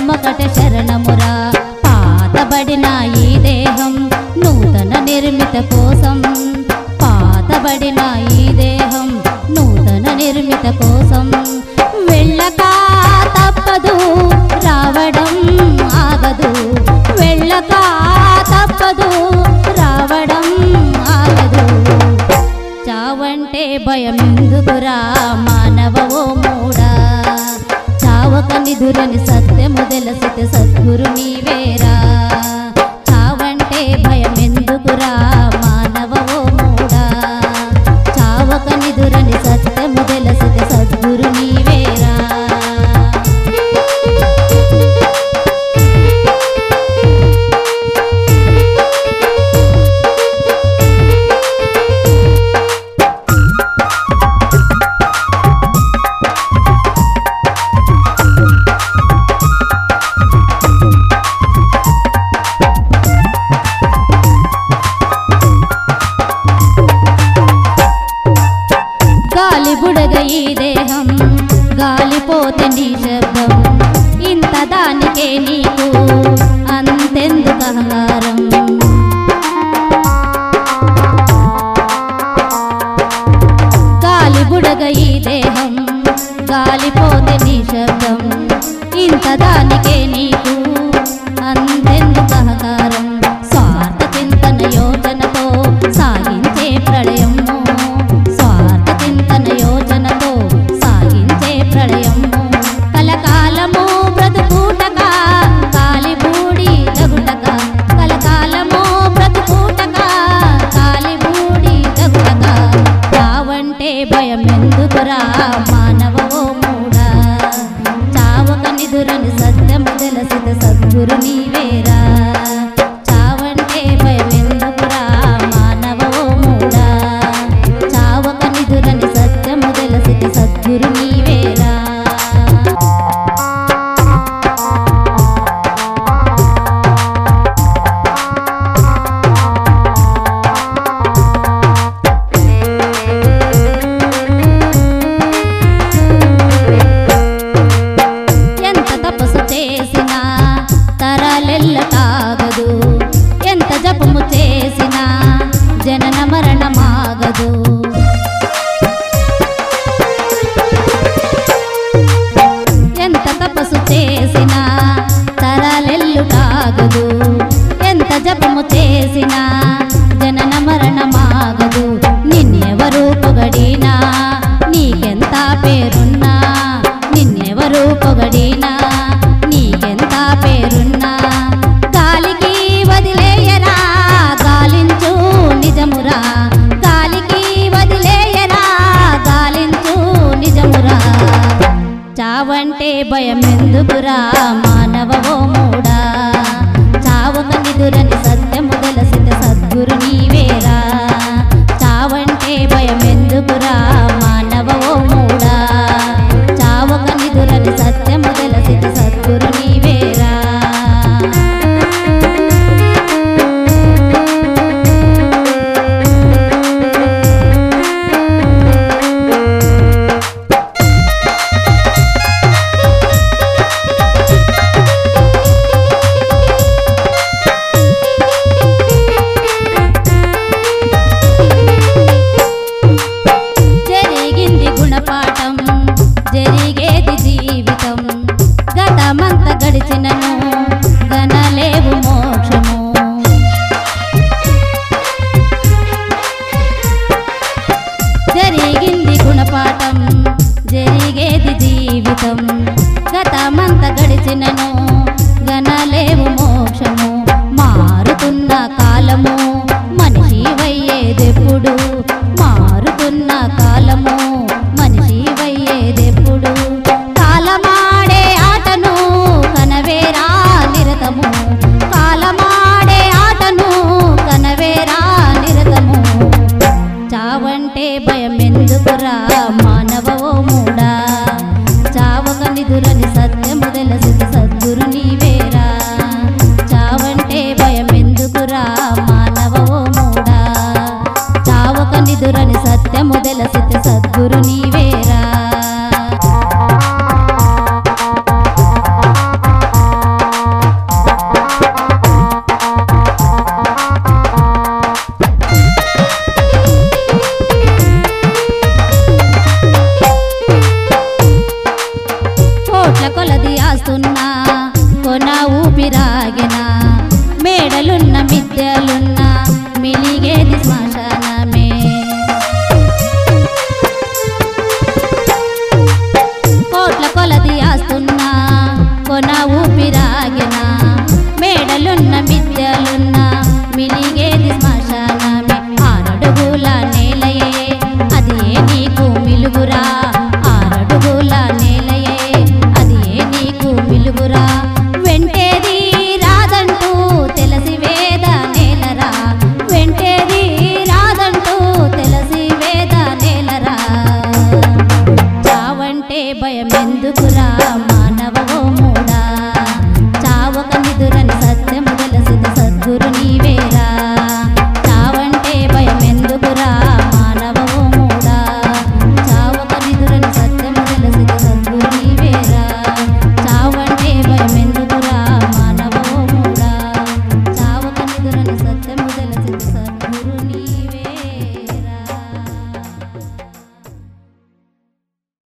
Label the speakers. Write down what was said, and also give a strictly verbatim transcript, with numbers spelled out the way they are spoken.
Speaker 1: శరణమొకటే శరణమురా పాతబడిన ఈ దేహం నూతన నిర్మిత కోసం పాతబడిన ఈ దేహం నూతన నిర్మిత కోసం వెళ్ళక తప్పదు రావడం ఆగదు వెళ్ళక తప్పదు రావడం ఆగదు చావంటే భయమెందుకురా మానవో మూడా చావక నిదురని సత్యము తెలిసితే సద్గురు నీవేరా చావంటే భయమెందుకురా మానవో మూడా చావక నిదురని సత్యము తెలిసితే సద్గురు నీవేరా బుడగ ఈ దేహం గాలిపోతే నీ శబ్దం ఇంత దానికే నీకు అంతెందుకు అహంకారం గాలి బుడగ ఈ దేహం గాలిపోతే నీ శబ్దం ఇంత దానికే నీకు అంతెందుకు అహంకారం స్వార్థ చింతన యోచనతో సాగించే ప్రళయం చింతన యోచనతో సాగించే ప్రళయము కలకాలము బ్రతుకూటక కాలిబూడి దగుటక కలకాలము బ్రతుకూటక కాలిబూడి దగుటక చావంటే భయమెందుకురా మానవో మూడా చావక నిదురని సత్యము తెలిసితే సద్గురు నీవేరా చావంటే భయమెందుకురా మానవో మూడా చావక నిదురని సత్యము తెలిసితే సద్గురు నీవేరా ఎంత తపస్సు చేసినా తరాలెల్ల తాగదు ఎంత జపము చేసినా జనన మరణమాగదు ఎంత తపస్సు చేసినా తరాలెల్లు తాగదు ఎంత జపము చేసినా జనన మరణమాగదు నిన్నెవరు పొగడినా నీకెంత పేరున్నా నిన్నెవరు పొగడినా నీకెంత పేరున్నా గాలికి వదిలేయరా గాలించు నిజమురా గాలికి వదిలేయరా గాలించు నిజమురా చావంటే భయమెందుకురా మానవో మూడా చావక నిదురని సత్యము తెలిసితే సద్గురు నీవేరా చావంటే భయమెందుకురా మానవో మూడా చావక నిదురని సత్యము తెలిసితే సద్గురు నీవేరా కోటి ఆస్తున్నా కొన ఊపిరాగిన మేడలున్న మిద్దెలున్న